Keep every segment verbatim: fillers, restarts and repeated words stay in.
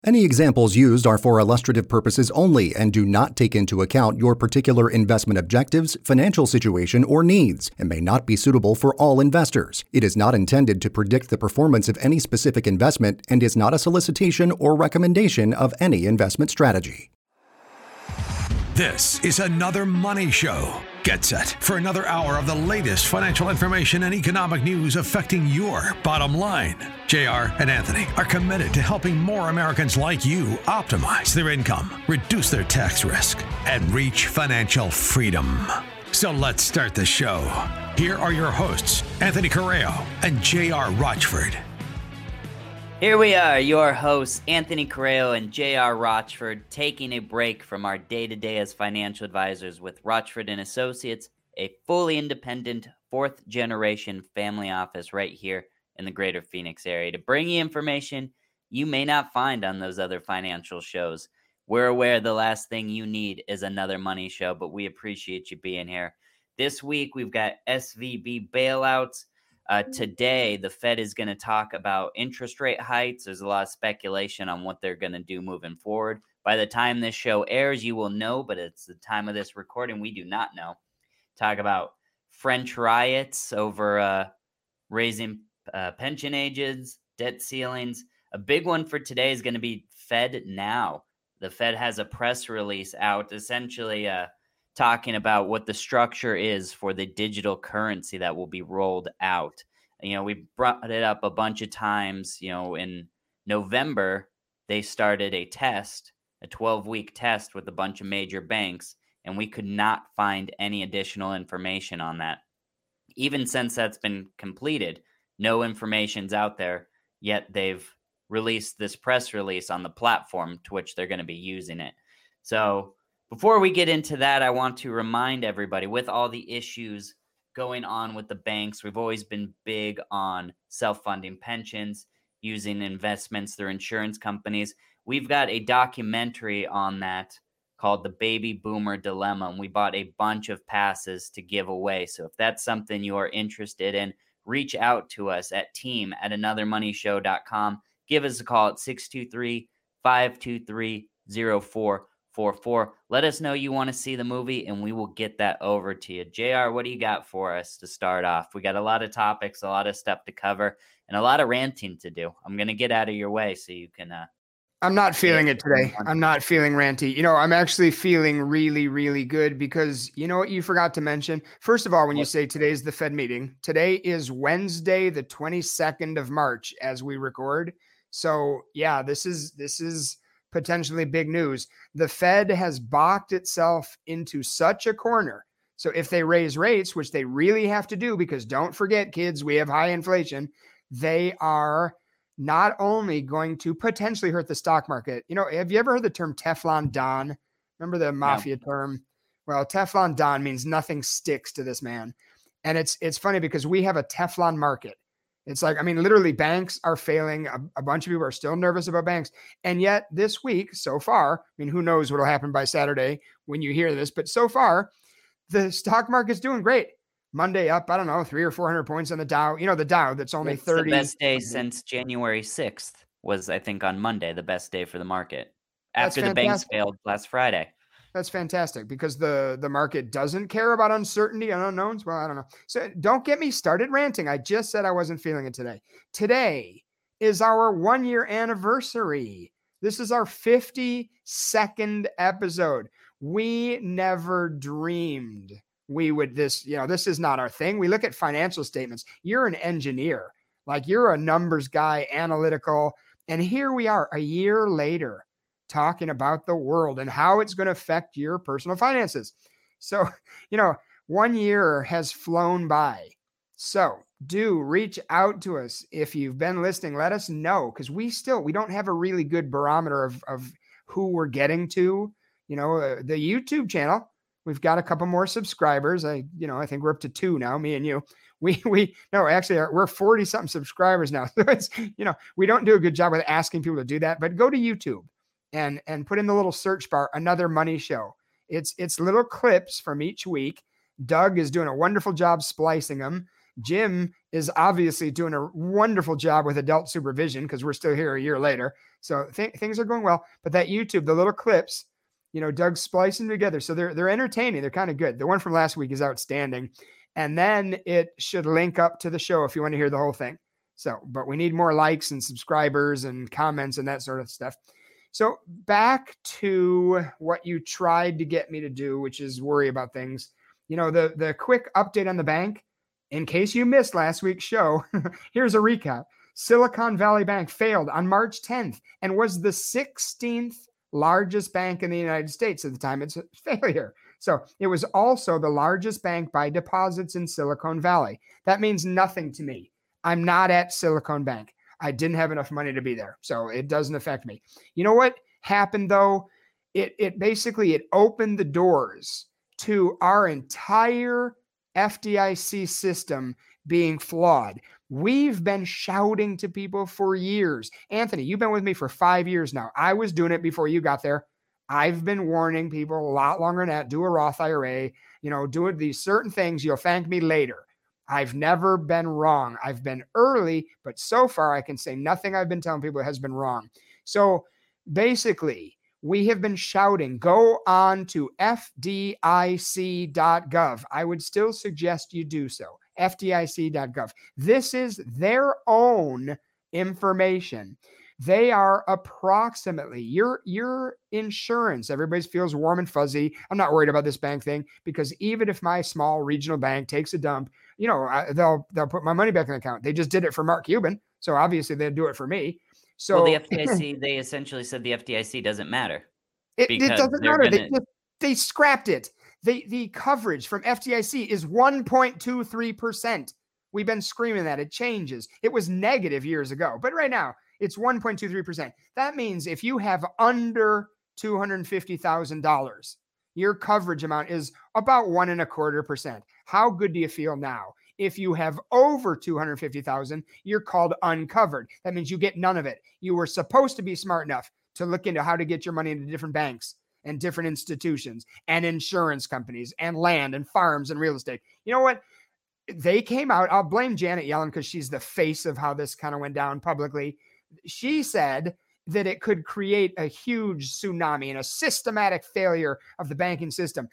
Any examples used are for illustrative purposes only and do not take into account your particular investment objectives, financial situation, or needs, and may not be suitable for all investors. It is not intended to predict the performance of any specific investment and is not a solicitation or recommendation of any investment strategy. This is another Money Show. Get set for another hour of the latest financial information and economic news affecting your bottom line. J R and Anthony are committed to helping more Americans like you optimize their income, reduce their tax risk, and reach financial freedom. So let's start the show. Here are your hosts, Anthony Correo and J R Rochford. Here we are, your hosts, Anthony Correo and J R Rochford, taking a break from our day-to-day as financial advisors with Rochford and Associates, a fully independent fourth-generation family office right here in the greater Phoenix area to bring you information you may not find on those other financial shows. We're aware the last thing you need is another money show, but we appreciate you being here. This week, we've got S V B bailouts. Uh, today, the Fed is going to talk about interest rate hikes. There's a lot of speculation on what they're going to do moving forward. By the time this show airs, you will know, but it's the time of this recording. We do not know. Talk about French riots over uh, raising uh, pension ages, debt ceilings. A big one for today is going to be Fed Now. The Fed has a press release out essentially uh, talking about what the structure is for the digital currency that will be rolled out. You know, we brought it up a bunch of times. You know, in November, they started a test, a twelve-week test with a bunch of major banks, and we could not find any additional information on that. Even since that's been completed, no information's out there, yet they've released this press release on the platform to which they're going to be using it. So before we get into that, I want to remind everybody, with all the issues going on with the banks, we've always been big on self-funding pensions, using investments through insurance companies. We've got a documentary on that called The Baby Boomer Dilemma, and we bought a bunch of passes to give away. So if that's something you are interested in, reach out to us at team at another money show dot com. Give us a call at six two three, five two three, zero four four four. Let us know you want to see the movie, and we will get that over to you. J R, what do you got for us to start off? We got a lot of topics, a lot of stuff to cover, and a lot of ranting to do. I'm going to get out of your way so you can... Uh, I'm not feeling it today. I'm not feeling ranty. You know, I'm actually feeling really, really good because you know what you forgot to mention? First of all, when you say today's the Fed meeting, today is Wednesday, the twenty-second of March as we record. So yeah, this is, this is, potentially big news. The Fed has boxed itself into such a corner. So if they raise rates, which they really have to do, because don't forget, kids, we have high inflation, they are not only going to potentially hurt the stock market. You know, have you ever heard the term Teflon Don? Remember the mafia yeah. term? Well, Teflon Don means nothing sticks to this man. And it's it's funny because we have a Teflon market. It's like, I mean, literally banks are failing. A, a bunch of people are still nervous about banks. And yet this week so far, I mean, who knows what will happen by Saturday when you hear this, but so far the stock market's doing great. Monday up, I don't know, three or four hundred points on the Dow, you know, the Dow that's only it's thirty. The best day since January sixth was, I think, on Monday, the best day for the market after the banks failed last Friday. That's fantastic because the, the market doesn't care about uncertainty and unknowns. Well, I don't know. So don't get me started ranting. I just said I wasn't feeling it today. Today is our one year anniversary. This is our fifty-second episode. We never dreamed we would this, you know, this is not our thing. We look at financial statements. You're an engineer, like you're a numbers guy, analytical. And here we are a year later, talking about the world and how it's going to affect your personal finances. So, you know, one year has flown by. So do reach out to us. If you've been listening, let us know, because we still, we don't have a really good barometer of, of who we're getting to. You know, uh, the YouTube channel, we've got a couple more subscribers. I, you know, I think we're up to two now, me and you. We, we, no, actually we're forty something subscribers now. So it's, you know, we don't do a good job with asking people to do that, but go to YouTube and, and put in the little search bar, Another Money Show. It's, it's little clips from each week. Doug is doing a wonderful job splicing them. Jim is obviously doing a wonderful job with adult supervision because we're still here a year later. So th- things are going well. But that YouTube, the little clips, you know, Doug's splicing together. So they're they're entertaining. They're kind of good. The one from last week is outstanding. And then it should link up to the show if you want to hear the whole thing. So, but we need more likes and subscribers and comments and that sort of stuff. So back to what you tried to get me to do, which is worry about things. You know, the, the quick update on the bank, in case you missed last week's show, here's a recap. Silicon Valley Bank failed on March tenth and was the sixteenth largest bank in the United States at the time it's a failure. So it was also the largest bank by deposits in Silicon Valley. That means nothing to me. I'm not at Silicon Bank. I didn't have enough money to be there, so it doesn't affect me. You know what happened though? It it basically it opened the doors to our entire F D I C system being flawed. We've been shouting to people for years. Anthony, you've been with me for five years now. I was doing it before you got there. I've been warning people a lot longer than that. Do a Roth I R A, you know, do these certain things. You'll thank me later. I've never been wrong. I've been early, but so far I can say nothing I've been telling people has been wrong. So basically, we have been shouting, go on to F D I C dot gov. I would still suggest you do so. F D I C dot gov. This is their own information. They are approximately your, your insurance. Everybody feels warm and fuzzy. I'm not worried about this bank thing because even if my small regional bank takes a dump, you know, I, they'll, they'll put my money back in the account. They just did it for Mark Cuban. So obviously they'll do it for me. So well, the F D I C, they essentially said the F D I C doesn't matter. It, it doesn't matter. Gonna... They, just, they scrapped it. They, the coverage from F D I C is one point two three percent. We've been screaming that. It changes. It was negative years ago, but right now it's one point two three percent. That means if you have under two hundred fifty thousand dollars, your coverage amount is about one and a quarter percent. How good do you feel now? If you have over two hundred fifty thousand, you're called uncovered. That means you get none of it. You were supposed to be smart enough to look into how to get your money into different banks and different institutions and insurance companies and land and farms and real estate. You know what? They came out. I'll blame Janet Yellen because she's the face of how this kind of went down publicly. She said that it could create a huge tsunami and a systematic failure of the banking system.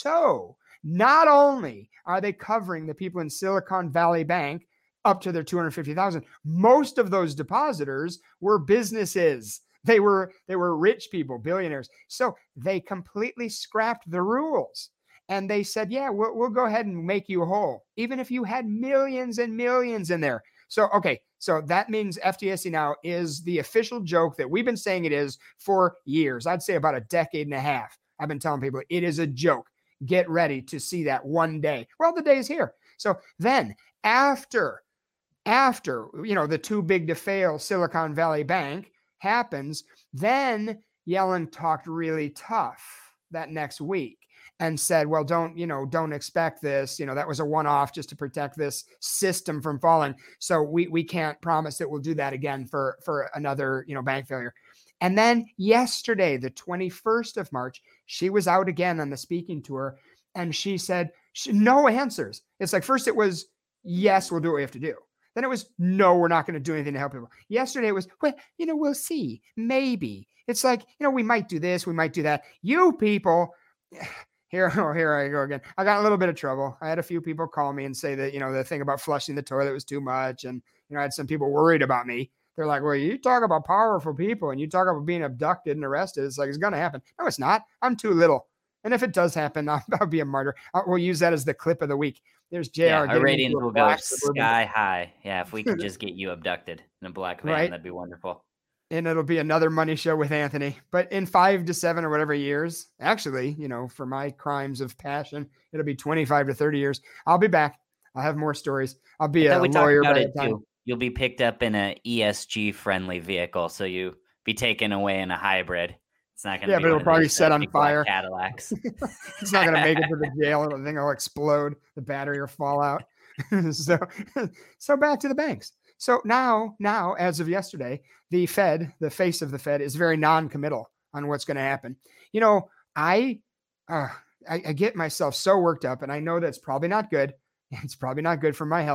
So not only are they covering the people in Silicon Valley Bank up to their two hundred fifty thousand, most of those depositors were businesses. They were, they were rich people, billionaires. So they completely scrapped the rules. And they said, yeah, we'll, we'll go ahead and make you whole, even if you had millions and millions in there. So, okay, so that means F D I C now is the official joke that we've been saying it is for years. I'd say about a decade and a half. I've been telling people it is a joke. Get ready to see that one day. Well, the day is here. So then after, after, you know, the too big to fail Silicon Valley Bank happens, then Yellen talked really tough that next week and said, well, don't, you know, don't expect this. You know, that was a one-off just to protect this system from falling. So we we can't promise that we'll do that again for, for another, you know, bank failure. And then yesterday, the twenty-first of March, she was out again on the speaking tour and she said, she, no answers. It's like, first it was, yes, we'll do what we have to do. Then it was, no, we're not going to do anything to help people. Yesterday it was, well, you know, we'll see. Maybe. It's like, you know, we might do this. We might do that. You people, here, oh, here I go again. I got a little bit of trouble. I had a few people call me and say that, you know, the thing about flushing the toilet was too much. And, you know, I had some people worried about me. They're like, well, you talk about powerful people and you talk about being abducted and arrested. It's like, it's going to happen. No, it's not. I'm too little. And if it does happen, I'll, I'll be a martyr. I'll, we'll use that as the clip of the week. There's J R. Yeah, our ratings will go sky high. Yeah, if we could just get you abducted in a black van, right? That'd be wonderful. And it'll be another money show with Anthony. But in five to seven or whatever years, actually, you know, for my crimes of passion, it'll be twenty-five to thirty years. I'll be back. I'll have more stories. I'll be a lawyer by the time. Too. You'll be picked up in an E S G-friendly vehicle, so you be taken away in a hybrid. It's not going to yeah, be but it'll probably set on fire. Cadillacs. It's not going to make it to the jail. The thing will explode. The battery will fall out. so, so back to the banks. So now, now, as of yesterday, the Fed, the face of the Fed, is very non-committal on what's going to happen. You know, I, uh, I, I get myself so worked up, and I know that's probably not good. It's probably not good for my health.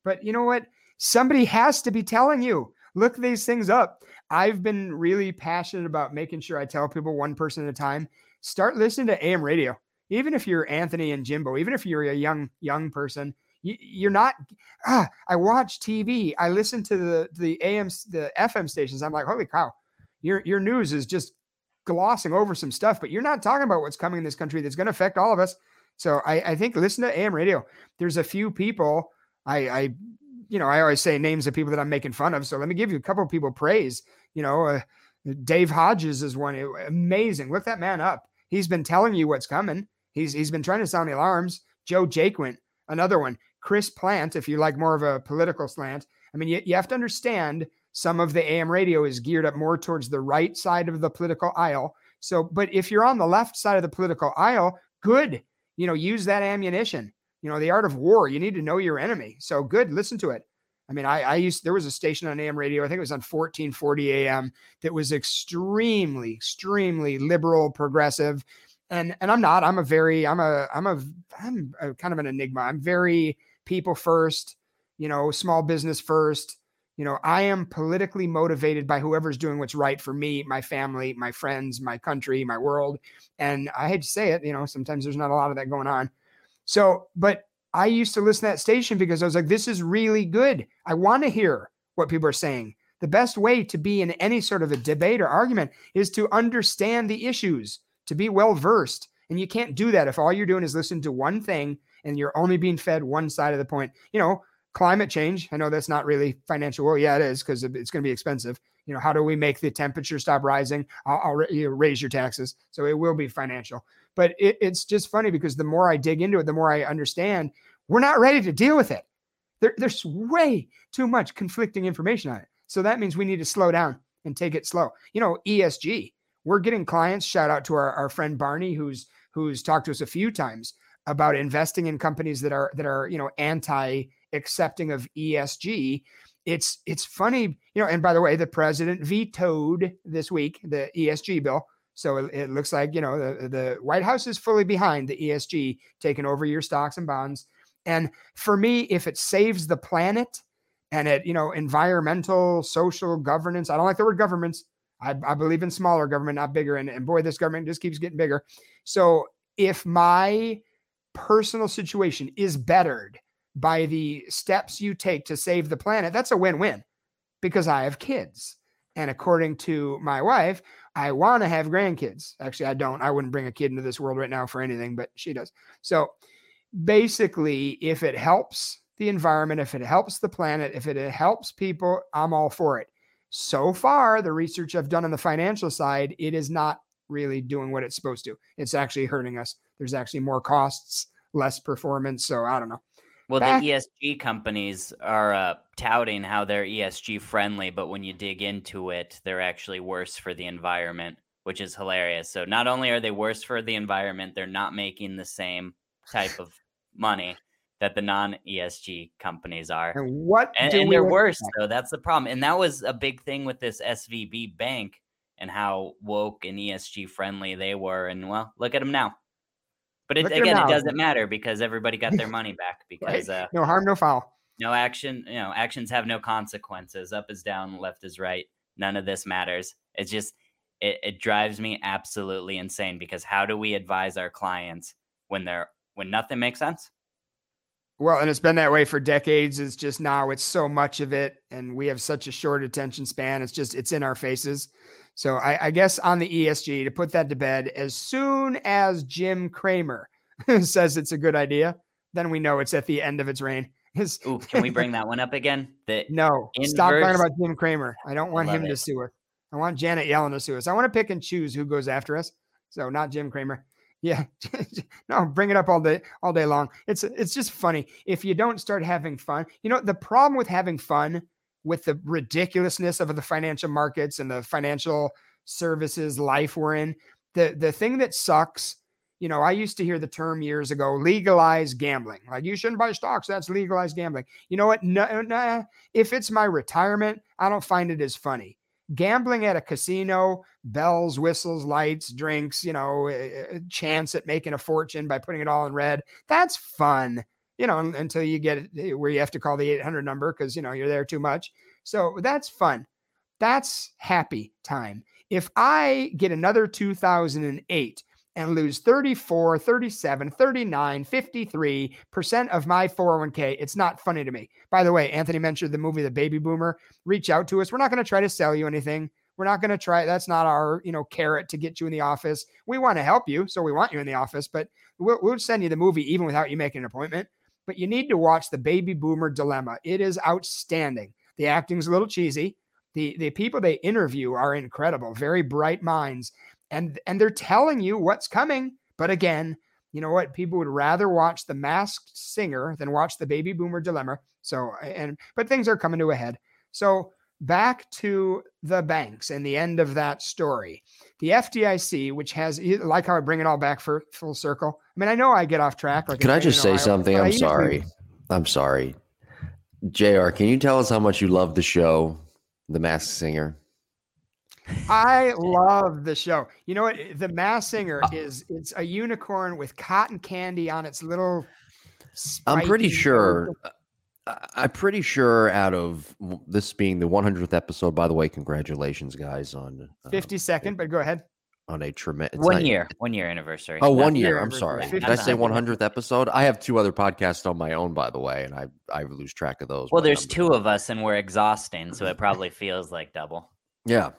But you know what? Somebody has to be telling you, look these things up. I've been really passionate about making sure I tell people one person at a time, start listening to A M radio. Even if you're Anthony and Jimbo, even if you're a young, young person, you, you're not, ah, I watch T V. I listen to the, the A M, the F M stations. I'm like, holy cow, your, your news is just glossing over some stuff, but you're not talking about what's coming in this country that's going to affect all of us. So I, I think listen to A M radio. There's a few people I, I, you know, I always say names of people that I'm making fun of. So let me give you a couple of people praise. You know, uh, Dave Hodges is one. Amazing. Look that man up. He's been telling you what's coming. He's he's been trying to sound the alarms. Joe Jaquint, another one. Chris Plant, if you like more of a political slant. I mean, you, you have to understand some of the A M radio is geared up more towards the right side of the political aisle. So, but if you're on the left side of the political aisle, good. You know, use that ammunition. You know, the art of war, you need to know your enemy. So good, listen to it. I mean, I, I used, there was a station on A M radio, I think it was on fourteen forty A M, that was extremely, extremely liberal, progressive. And, and I'm not, I'm a very, I'm a, I'm a, I'm a kind of an enigma. I'm very people first, you know, small business first. You know, I am politically motivated by whoever's doing what's right for me, my family, my friends, my country, my world. And I hate to say it, you know, sometimes there's not a lot of that going on. So, but I used to listen to that station because I was like, this is really good. I want to hear what people are saying. The best way to be in any sort of a debate or argument is to understand the issues, to be well-versed. And you can't do that if all you're doing is listening to one thing and you're only being fed one side of the point. You know, climate change. I know that's not really financial. Well, yeah, it is, because it's going to be expensive. You know, how do we make the temperature stop rising? I'll, I'll you know, raise your taxes. So it will be financial. But it, it's just funny because the more I dig into it, the more I understand we're not ready to deal with it. There, there's way too much conflicting information on it. So that means we need to slow down and take it slow. You know, E S G, we're getting clients, shout out to our, our friend Barney, who's, who's talked to us a few times about investing in companies that are, that are, you know, anti accepting of E S G. It's, it's funny, you know, and by the way, the president vetoed this week, the E S G bill. So it, it looks like, you know, the, the White House is fully behind the E S G, taking over your stocks and bonds. And for me, if it saves the planet and it, you know, environmental, social governance, I don't like the word governments. I, I believe in smaller government, not bigger. And, and boy, this government just keeps getting bigger. So if my personal situation is bettered by the steps you take to save the planet, that's a win-win, because I have kids. And according to my wife, I want to have grandkids. Actually, I don't. I wouldn't bring a kid into this world right now for anything, but she does. So basically, if it helps the environment, if it helps the planet, if it helps people, I'm all for it. So far, the research I've done on the financial side, it is not really doing what it's supposed to. It's actually hurting us. There's actually more costs, less performance. So I don't know. Well, Back- the E S G companies are uh, touting how they're E S G friendly, but when you dig into it, they're actually worse for the environment, which is hilarious. So not only are they worse for the environment, they're not making the same type of money that the non-E S G companies are. And what and, do and we they're expect? worse, though. That's the problem. And that was a big thing with this S V B bank and how woke and E S G friendly they were. And well, look at them now. But it, Look at 'em again, now. it doesn't matter because everybody got their money back because Right? uh, No harm, no foul. no action, you know, actions have no consequences. Up is down, left is right. None of this matters. It's just, it, it drives me absolutely insane, because how do we advise our clients when they're, when nothing makes sense? Well, and it's been that way for decades. It's just now it's so much of it, and we have such a short attention span. It's just, it's in our faces. So I, I guess on the E S G, to put that to bed, as soon as Jim Cramer says it's a good idea, then we know it's at the end of its reign. His, Ooh, can we bring that one up again? The no, stop inverse- talking about Jim Cramer. I don't want love him to it. sue us. I want Janet Yellen to sue us. I want to pick and choose who goes after us. So not Jim Cramer. Yeah, no, bring it up all day, all day long. It's, it's just funny. If you don't start having fun, you know, the problem with having fun with the ridiculousness of the financial markets and the financial services life we're in, the, the thing that sucks, you know, I used to hear the term years ago, legalize gambling. Like, you shouldn't buy stocks. That's legalized gambling. You know what? No, no, if it's my retirement, I don't find it as funny. Gambling at a casino, bells, whistles, lights, drinks, you know, a chance at making a fortune by putting it all in red. That's fun. you know, until you get it where you have to call the eight hundred number because, you know, you're there too much. So that's fun. That's happy time. If I get another two thousand eight and lose thirty-four, thirty-seven, thirty-nine, fifty-three percent of my four oh one k, it's not funny to me. By the way, Anthony mentioned the movie The Baby Boomer. Reach out to us. We're not going to try to sell you anything. We're not going to try. That's not our, you know, carrot to get you in the office. We want to help you, so we want you in the office, but we'll, we'll send you the movie even without you making an appointment. But you need to watch The Baby Boomer Dilemma. It is outstanding. The acting's a little cheesy. The, the people they interview are incredible, very bright minds, and, and they're telling you what's coming. But again, you know what? People would rather watch The Masked Singer than watch The Baby Boomer Dilemma. So, and, but things are coming to a head. So back to the banks and the end of that story. The F D I C, which has, like how I bring it all back for full circle. I mean, I know I get off track. Like Can I just say Ohio, something? I'm sorry. I'm sorry. J R, can you tell us how much you love the show, The Masked Singer? I love the show. You know what? The Masked Singer is, it's a unicorn with cotton candy on its little. I'm pretty sure. I'm pretty sure out of this being the one hundredth episode, by the way, congratulations, guys, on uh, fifty-second, but go ahead. On a tremendous one year, one year anniversary. Oh, Not one year. I'm sorry. fifty Did I say one hundredth episode? I have two other podcasts on my own, by the way, and I, I lose track of those. Well, there's two of us and we're exhausting, so it probably feels like double. Yeah.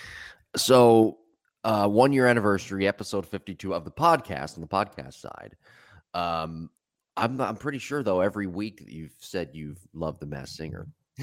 So uh, one year anniversary, episode fifty-two of the podcast on the podcast side. Um, I'm not, I'm pretty sure though every week that you've said you've loved The Masked Singer,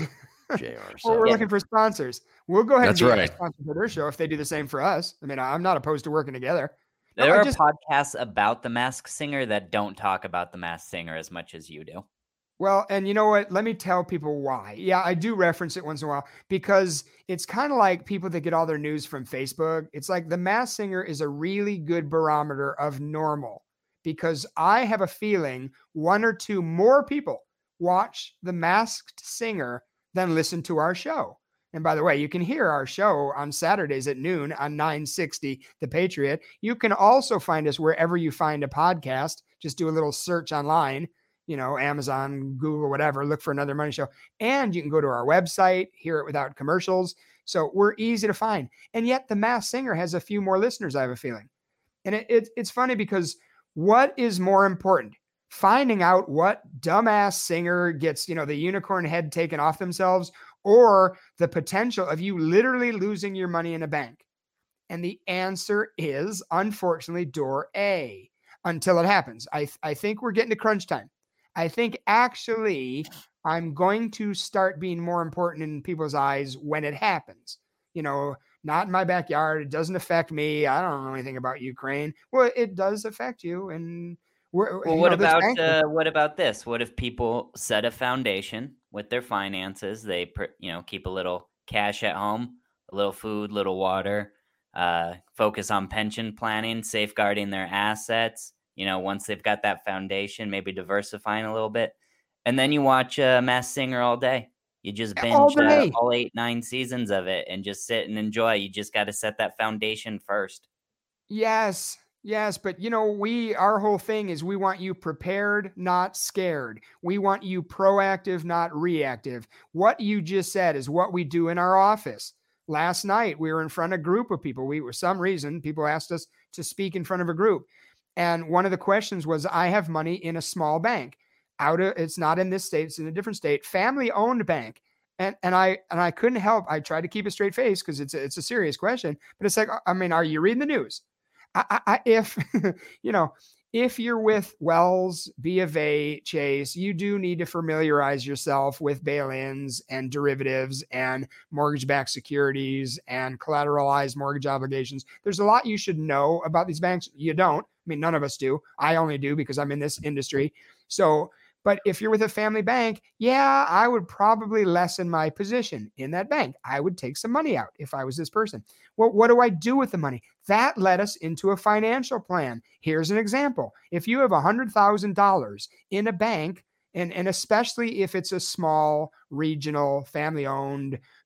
J R. So. Well, we're Yeah. looking for sponsors. We'll go ahead That's and be right. a sponsor for their show if they do the same for us. I mean, I'm not opposed to working together. No, There I are just- podcasts about The Masked Singer that don't talk about The Masked Singer as much as you do. Well, and you know what? Let me tell people why. Yeah, I do reference it once in a while because it's kind of like people that get all their news from Facebook. It's like The Masked Singer is a really good barometer of normal because I have a feeling one or two more people watch The Masked Singer than listen to our show. And by the way, you can hear our show on Saturdays at noon on nine sixty The Patriot. You can also find us wherever you find a podcast. Just do a little search online. You know, Amazon, Google, whatever, look for Another Money Show. And you can go to our website, hear it without commercials. So we're easy to find. And yet The Masked Singer has a few more listeners, I have a feeling. And it, it, it's funny because what is more important? Finding out what dumbass singer gets, you know, the unicorn head taken off themselves, or the potential of you literally losing your money in a bank? And the answer is, unfortunately, door A, until it happens. I, I think we're getting to crunch time. I think actually I'm going to start being more important in people's eyes when it happens. You know, not in my backyard. It doesn't affect me. I don't know anything about Ukraine. Well, it does affect you. And we're, Well, you what know, this about bank- uh, what about this? What if people set a foundation with their finances? They, pr- you know, keep a little cash at home, a little food, little water, uh, focus on pension planning, safeguarding their assets. You know, once they've got that foundation, maybe diversifying a little bit, and then you watch uh, Masked Singer all day. You just binge All uh, day. all eight, nine seasons of it and just sit and enjoy. You just got to set that foundation first. Yes, yes, but you know, we our whole thing is we want you prepared, not scared. We want you proactive, not reactive. What you just said is what we do in our office. Last night we were in front of a group of people. We, for some reason, people asked us to speak in front of a group. And one of the questions was, I have money in a small bank. Out of it's not in this state, it's in a different state, family owned bank. And and I and I couldn't help. I tried to keep a straight face because it's a, it's a serious question. But it's like, I mean, are you reading the news? I, I, I if you know, if you're with Wells, B of A, Chase, you do need to familiarize yourself with bail-ins and derivatives and mortgage-backed securities and collateralized mortgage obligations. There's a lot you should know about these banks. You don't. I mean, none of us do. I only do because I'm in this industry. So, but if you're with a family bank, yeah, I would probably lessen my position in that bank. I would take some money out if I was this person. Well, what do I do with the money? That led us into a financial plan. Here's an example. If you have one hundred thousand dollars in a bank, and, and especially if it's a small, regional, family-owned,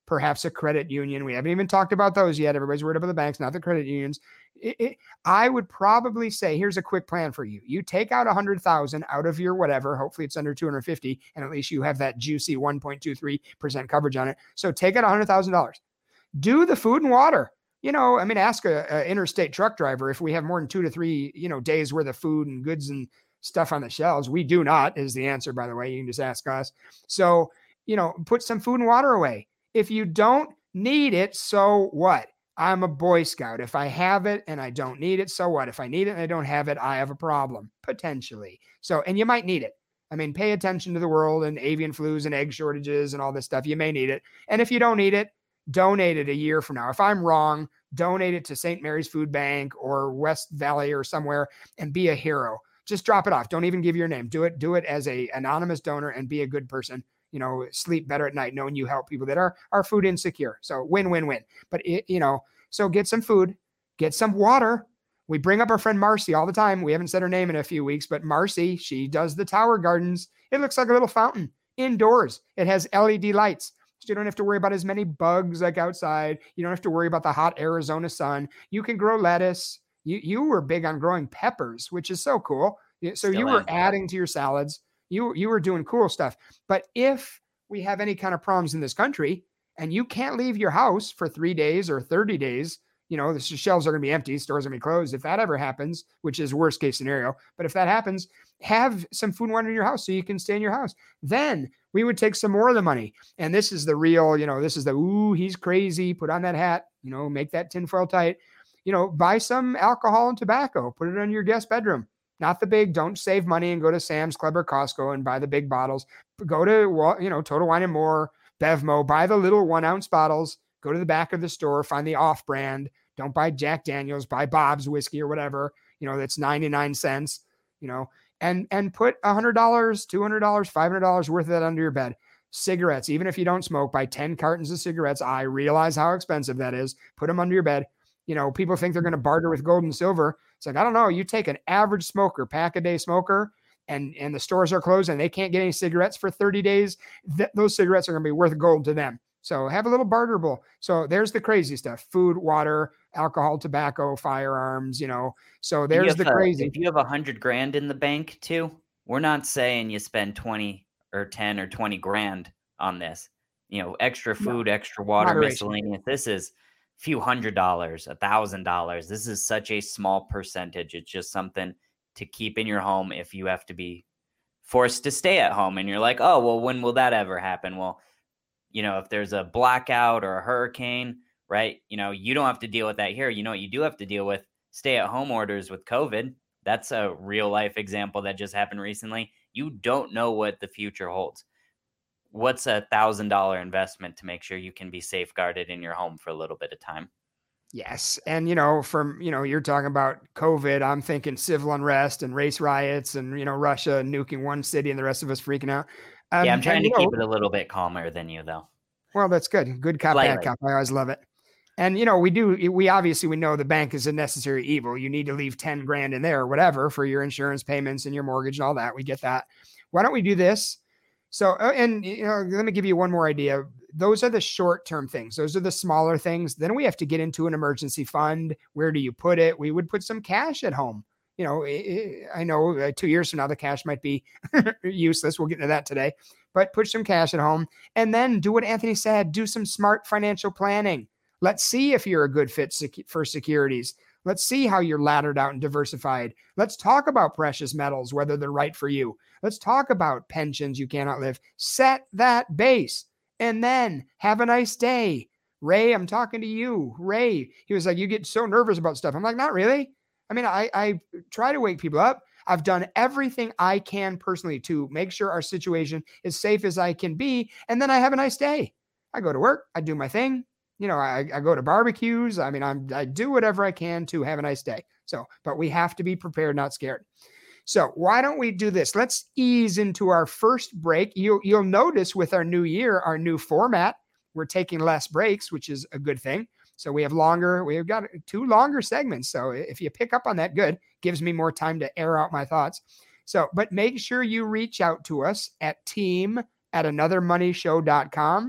perhaps a credit union. We haven't even talked about those yet. Everybody's worried about the banks, not the credit unions. It, it, I would probably say, here's a quick plan for you. You take out a hundred thousand out of your whatever, hopefully it's under two hundred fifty, and at least you have that juicy one point two three percent coverage on it. So take out a hundred thousand dollars, do the food and water. You know, I mean, ask a, a interstate truck driver if we have more than two to three, you know, days worth of food and goods and stuff on the shelves. We do not, is the answer, by the way. You can just ask us. So, you know, put some food and water away. If you don't need it, so what? I'm a Boy Scout. If I have it and I don't need it, so what? If I need it and I don't have it, I have a problem, potentially. So, and you might need it. I mean, pay attention to the world and avian flus and egg shortages and all this stuff. You may need it. And if you don't need it, donate it a year from now. If I'm wrong, donate it to Saint Mary's Food Bank or West Valley or somewhere and be a hero. Just drop it off. Don't even give your name. Do it. Do it as a anonymous donor and be a good person. You know, sleep better at night knowing you help people that are are food insecure. So win, win, win. But it, you know, so get some food, get some water. We bring up our friend Marcy all the time. We haven't said her name in a few weeks, but Marcy, she does the Tower Gardens. It looks like a little fountain indoors. It has L E D lights. So you don't have to worry about as many bugs like outside. You don't have to worry about the hot Arizona sun. You can grow lettuce. You you were big on growing peppers, which is so cool. So Still you were am. adding to your salads. You you were doing cool stuff. But if we have any kind of problems in this country and you can't leave your house for three days or thirty days, you know, the shelves are going to be empty, stores are going to be closed. If that ever happens, which is worst case scenario, but if that happens, have some food and water in your house so you can stay in your house. Then we would take some more of the money. And this is the real, you know, this is the, ooh, he's crazy. Put on that hat, you know, make that tinfoil tight, you know, buy some alcohol and tobacco, put it in your guest bedroom. Not the big, don't save money and go to Sam's Club or Costco and buy the big bottles. Go to, you know, Total Wine and More, Bevmo, buy the little one ounce bottles, go to the back of the store, find the off brand. Don't buy Jack Daniels, buy Bob's whiskey or whatever, you know, that's ninety-nine cents, you know, and, and put a hundred dollars, two hundred dollars, five hundred dollars worth of that under your bed. Cigarettes, even if you don't smoke, buy ten cartons of cigarettes. I realize how expensive that is. Put them under your bed. You know, people think they're going to barter with gold and silver. It's like, I don't know. You take an average smoker, pack a day smoker, and, and the stores are closed and they can't get any cigarettes for thirty days. Th- those cigarettes are going to be worth gold to them. So have a little barterable. So there's the crazy stuff: food, water, alcohol, tobacco, firearms, you know, so there's the a, crazy. If you have a hundred grand in the bank too, we're not saying you spend twenty or ten or twenty grand on this, you know, extra food, no. extra water, Moderation. Miscellaneous. This is a few hundred dollars, a thousand dollars. This is such a small percentage. It's just something to keep in your home if you have to be forced to stay at home and you're like, oh, well, when will that ever happen? Well, you know, if there's a blackout or a hurricane, right? You know, you don't have to deal with that here. You know what you do have to deal with? Stay at home orders with COVID. That's a real life example that just happened recently. You don't know what the future holds. What's a thousand dollar investment to make sure you can be safeguarded in your home for a little bit of time? Yes. And, you know, from, you know, you're talking about COVID, I'm thinking civil unrest and race riots and, you know, Russia nuking one city and the rest of us freaking out. Um, yeah, I'm trying and, to know, keep it a little bit calmer than you, though. Well, that's good. Good cop, Slightly. bad cop. I always love it. And, you know, we do, we obviously, we know the bank is a necessary evil. You need to leave ten grand in there or whatever for your insurance payments and your mortgage and all that. We get that. Why don't we do this? So, and, you know, let me give you one more idea. Those are the short-term things. Those are the smaller things. Then we have to get into an emergency fund. Where do you put it? We would put some cash at home. You know, I know uh, two years from now, the cash might be useless. We'll get into that today, but put some cash at home and then do what Anthony said, do some smart financial planning. Let's see if you're a good fit sec- for securities. Let's see how you're laddered out and diversified. Let's talk about precious metals, whether they're right for you. Let's talk about pensions you cannot live. Set that base and then have a nice day. Ray, I'm talking to you. Ray, he was like, you get so nervous about stuff. I'm like, not really. I mean, I, I try to wake people up. I've done everything I can personally to make sure our situation is safe as I can be. And then I have a nice day. I go to work. I do my thing. You know, I, I go to barbecues. I mean, I'm, I do whatever I can to have a nice day. So, but we have to be prepared, not scared. So why don't we do this? Let's ease into our first break. You'll, you'll notice with our new year, our new format, we're taking less breaks, which is a good thing. So we have longer, we've got two longer segments. So if you pick up on that, good, gives me more time to air out my thoughts. So, but make sure you reach out to us at team at another money show dot com.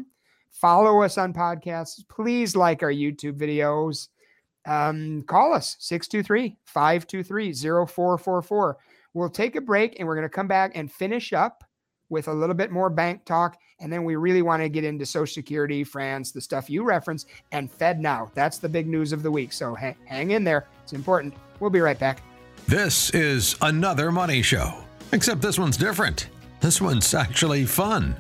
Follow us on podcasts. Please like our YouTube videos. Um, call us six two three, five two three, zero four four four. We'll take a break and we're going to come back and finish up with a little bit more bank talk. And then we really want to get into Social Security, France, the stuff you reference, and FedNow. That's the big news of the week. So hang, hang in there. It's important. We'll be right back. This is Another Money Show, except this one's different. This one's actually fun.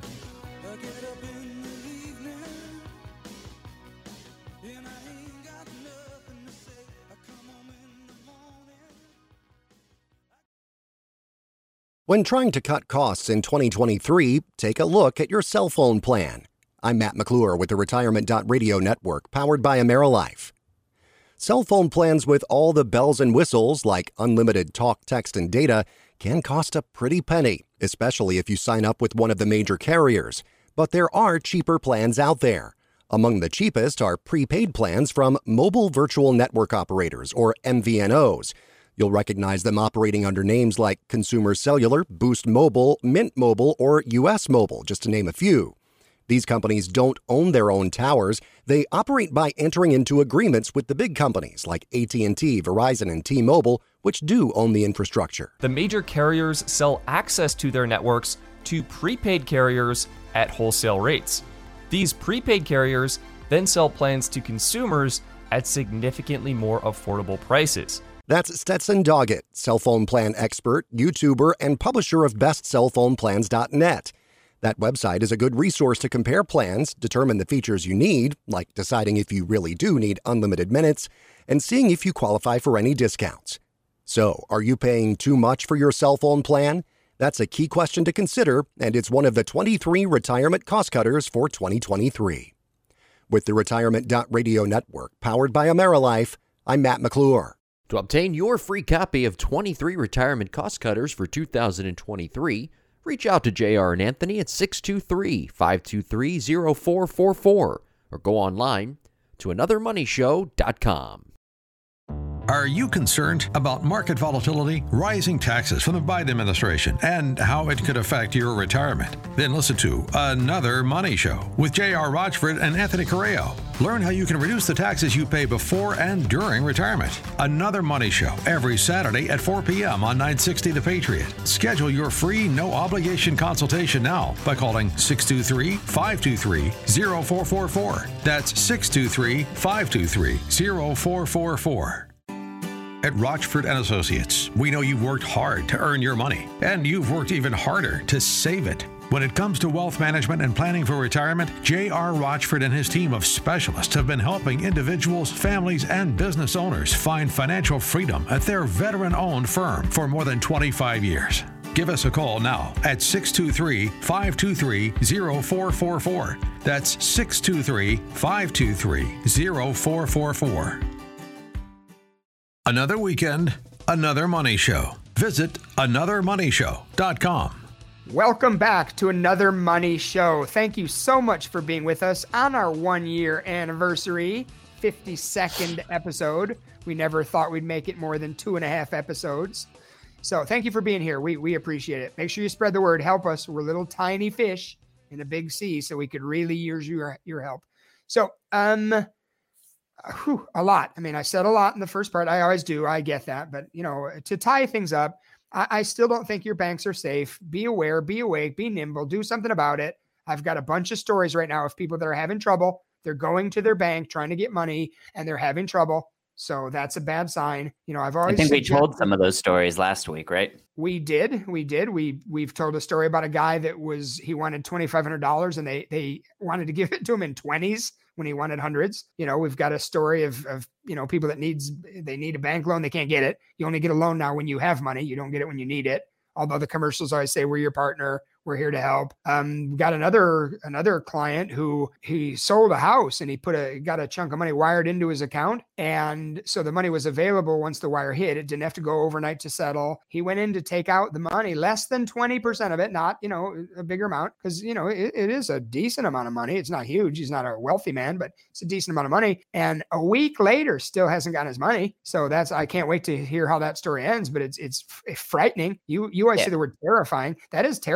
When trying to cut costs in twenty twenty-three, take a look at your cell phone plan. I'm Matt McClure with the Retirement Radio Network, powered by AmeriLife. Cell phone plans with all the bells and whistles, like unlimited talk, text, and data, can cost a pretty penny, especially if you sign up with one of the major carriers. But there are cheaper plans out there. Among the cheapest are prepaid plans from Mobile Virtual Network Operators, or M V N Os. You'll recognize them operating under names like Consumer Cellular, Boost Mobile, Mint Mobile, or U S Mobile, just to name a few. These companies don't own their own towers. They operate by entering into agreements with the big companies like A T and T, Verizon, and T-Mobile, which do own the infrastructure. The major carriers sell access to their networks to prepaid carriers at wholesale rates. These prepaid carriers then sell plans to consumers at significantly more affordable prices. That's Stetson Doggett, cell phone plan expert, YouTuber, and publisher of best cell phone plans dot net. That website is a good resource to compare plans, determine the features you need, like deciding if you really do need unlimited minutes, and seeing if you qualify for any discounts. So, are you paying too much for your cell phone plan? That's a key question to consider, and it's one of the twenty-three retirement cost cutters for twenty twenty-three. With the Retirement Radio Network, powered by AmeriLife, I'm Matt McClure. To obtain your free copy of twenty-three Retirement Cost Cutters for two thousand twenty-three, reach out to J R and Anthony at six two three, five two three, zero four four four or go online to another money show dot com. Are you concerned about market volatility, rising taxes from the Biden administration, and how it could affect your retirement? Then listen to Another Money Show with J R. Rochford and Anthony Correo. Learn how you can reduce the taxes you pay before and during retirement. Another Money Show every Saturday at four p.m. on nine sixty The Patriot. Schedule your free, no-obligation consultation now by calling six two three, five two three, zero four four four. That's six two three, five two three, zero four four four. At Rochford and Associates, we know you've worked hard to earn your money, and you've worked even harder to save it. When it comes to wealth management and planning for retirement, J R. Rochford and his team of specialists have been helping individuals, families, and business owners find financial freedom at their veteran-owned firm for more than twenty-five years. Give us a call now at six two three, five two three, zero four four four. That's six two three, five two three, zero four four four. Another weekend, another money show. Visit another money show dot com. Welcome back to Another Money Show. Thank you so much for being with us on our one-year anniversary, fifty-second episode. We never thought we'd make it more than two and a half episodes. So thank you for being here. We we appreciate it. Make sure you spread the word. Help us. We're little tiny fish in a big sea, so we could really use your, your help. So, um... Whew, a lot. I mean, I said a lot in the first part. I always do. I get that. But, you know, to tie things up, I, I still don't think your banks are safe. Be aware, be awake, be nimble, do something about it. I've got a bunch of stories right now of people that are having trouble. They're going to their bank trying to get money and they're having trouble. So that's a bad sign. You know, I've always I think we told some of those stories last week, right? We did. We did. We, we've told a story about a guy that was, he wanted twenty-five hundred dollars and they, they wanted to give it to him in twenties when he wanted hundreds. You know, we've got a story of, of, you know, people that needs, they need a bank loan. They can't get it. You only get a loan now when you have money. You don't get it when you need it. Although the commercials always say, we're your partner. We're here to help. Um, we got another, another client who he sold a house and he put a, got a chunk of money wired into his account. And so the money was available once the wire hit. It didn't have to go overnight to settle. He went in to take out the money, less than twenty percent of it, not, you know, a bigger amount. Cause you know, it, it is a decent amount of money. It's not huge. He's not a wealthy man, but it's a decent amount of money. And a week later still hasn't gotten his money. So that's, I can't wait to hear how that story ends, but it's, it's frightening. You, you always yeah. say the word terrifying. That is terrifying.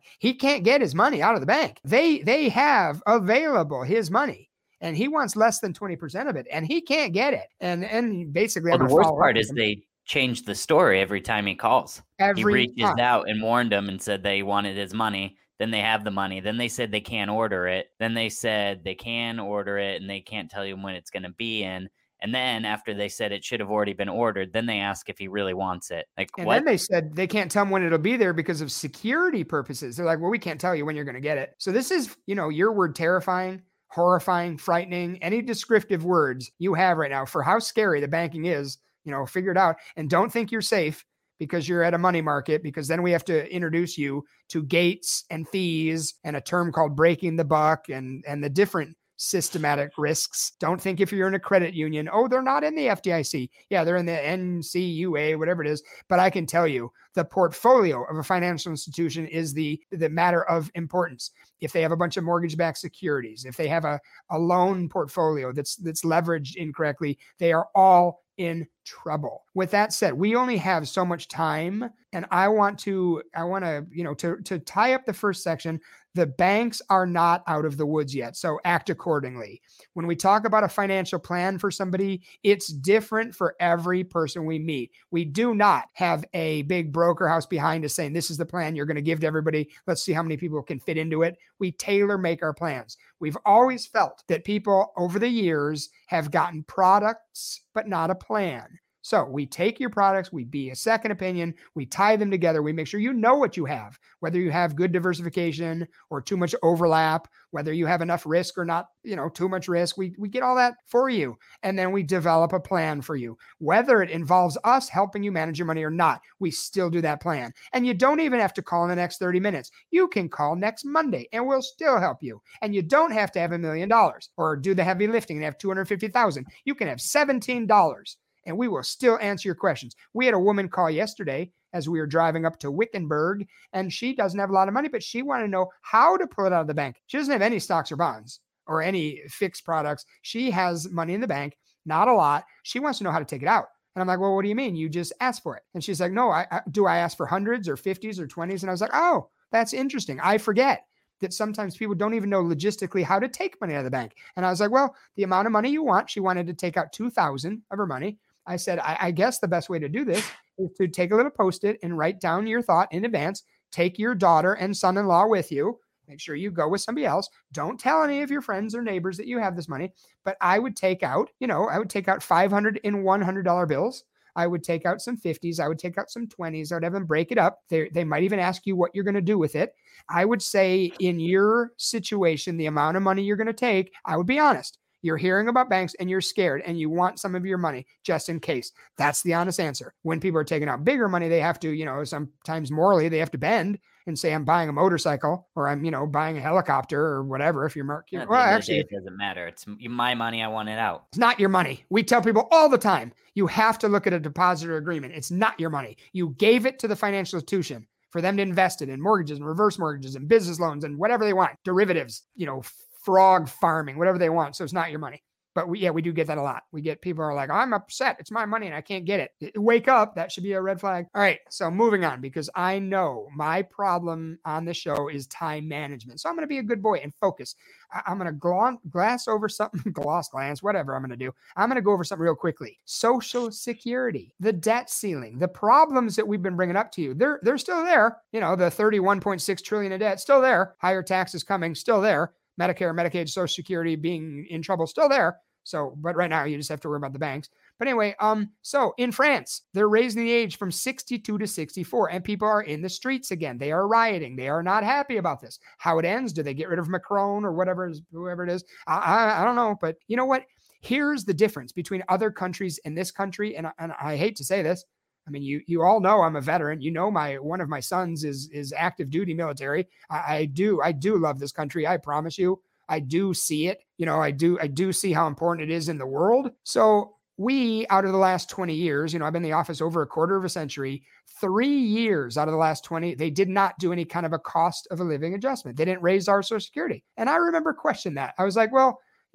He can't get his money out of the bank. They they have available his money, and he wants less than twenty percent of it, and he can't get it. And and basically, well, I'm the worst part part is they change the story every time he calls. Every he reaches time. out and warned him and said they wanted his money. Then they have the money. Then they said they can't order it. Then they said they can order it and they can't tell you when it's going to be in. And then after they said it should have already been ordered, then they ask if he really wants it. Like, and what? then they said they can't tell them when it'll be there because of security purposes. They're like, well, we can't tell you when you're going to get it. So this is, you know, your word terrifying, horrifying, frightening, any descriptive words you have right now for how scary the banking is, you know, figure it out. And don't think you're safe because you're at a money market, because then we have to introduce you to gates and fees and a term called breaking the buck and, and the different systematic risks. Don't think if you're in a credit union, oh, they're not in the F D I C. Yeah, they're in the N C U A, whatever it is. But I can tell you the portfolio of a financial institution is the, the matter of importance. If they have a bunch of mortgage-backed securities, if they have a, a loan portfolio that's that's leveraged incorrectly, they are all in trouble. With that said, we only have so much time, and I want to, I want to, you know, to, to tie up the first section. The banks are not out of the woods yet, so act accordingly. When we talk about a financial plan for somebody, it's different for every person we meet. We do not have a big broker house behind us saying, this is the plan you're going to give to everybody. Let's see how many people can fit into it. We tailor make our plans. We've always felt that people over the years have gotten products, but not a plan. So we take your products, we be a second opinion, we tie them together, we make sure you know what you have, whether you have good diversification or too much overlap, whether you have enough risk or not, you know, too much risk. We, we get all that for you. And then we develop a plan for you. Whether it involves us helping you manage your money or not, we still do that plan. And you don't even have to call in the next thirty minutes. You can call next Monday and we'll still help you. And you don't have to have a million dollars or do the heavy lifting and have two hundred fifty thousand dollars. You can have seventeen dollars. And we will still answer your questions. We had a woman call yesterday as we were driving up to Wickenburg, and she doesn't have a lot of money, but she wanted to know how to pull it out of the bank. She doesn't have any stocks or bonds or any fixed products. She has money in the bank, not a lot. She wants to know how to take it out. And I'm like, well, what do you mean? You just ask for it. And she's like, no, I, I do I ask for hundreds or fifties or twenties? And I was like, oh, that's interesting. I forget that sometimes people don't even know logistically how to take money out of the bank. And I was like, well, the amount of money you want, she wanted to take out two thousand of her money. I said, I, I guess the best way to do this is to take a little Post-it and write down your thought in advance. Take your daughter and son-in-law with you. Make sure you go with somebody else. Don't tell any of your friends or neighbors that you have this money. But I would take out, you know, I would take out five hundred and one hundred dollar bills. I would take out some fifties. I would take out some twenties. I would have them break it up. They, they might even ask you what you're going to do with it. I would say in your situation, the amount of money you're going to take, I would be honest. You're hearing about banks and you're scared and you want some of your money just in case. That's the honest answer. When people are taking out bigger money, they have to, you know, sometimes morally they have to bend and say, I'm buying a motorcycle or I'm, you know, buying a helicopter or whatever. If you're marking, well, actually, it doesn't matter. It's my money. I want it out. It's not your money. We tell people all the time, you have to look at a depositor agreement. It's not your money. You gave it to the financial institution for them to invest it in mortgages and reverse mortgages and business loans and whatever they want, derivatives, you know, frog farming, whatever they want. So it's not your money. But we, yeah, we do get that a lot. We get people are like, I'm upset. It's my money and I can't get it. Wake up. That should be a red flag. All right. So moving on, because I know my problem on the show is time management. So I'm going to be a good boy and focus. I, I'm going to gla- glass over something, gloss glance, whatever I'm going to do. I'm going to go over something real quickly. Social Security, the debt ceiling, the problems that we've been bringing up to you. They're, they're still there. You know, the thirty-one point six trillion in debt, still there. Higher taxes coming, still there. Medicare, Medicaid, Social Security being in trouble, still there. So, but right now you just have to worry about the banks. But anyway, um, so in France, they're raising the age from sixty-two to sixty-four, and people are in the streets again. They are rioting. They are not happy about this. How it ends? Do they get rid of Macron or whatever, is, whoever it is? I, I, I don't know. But you know what? Here's the difference between other countries and this country. And, and I hate to say this. I mean, you you all know I'm a veteran. You know, my one of my sons is is active duty military. I, I do I do love this country. I promise you. I do see it. You know, I do I do see how important it is in the world. So we, out of the last twenty years, you know, I've been in the office over a quarter of a century. Three years out of the last twenty, they did not do any kind of a cost of a living adjustment. They didn't raise our Social Security. And I remember questioning that. I was like, well,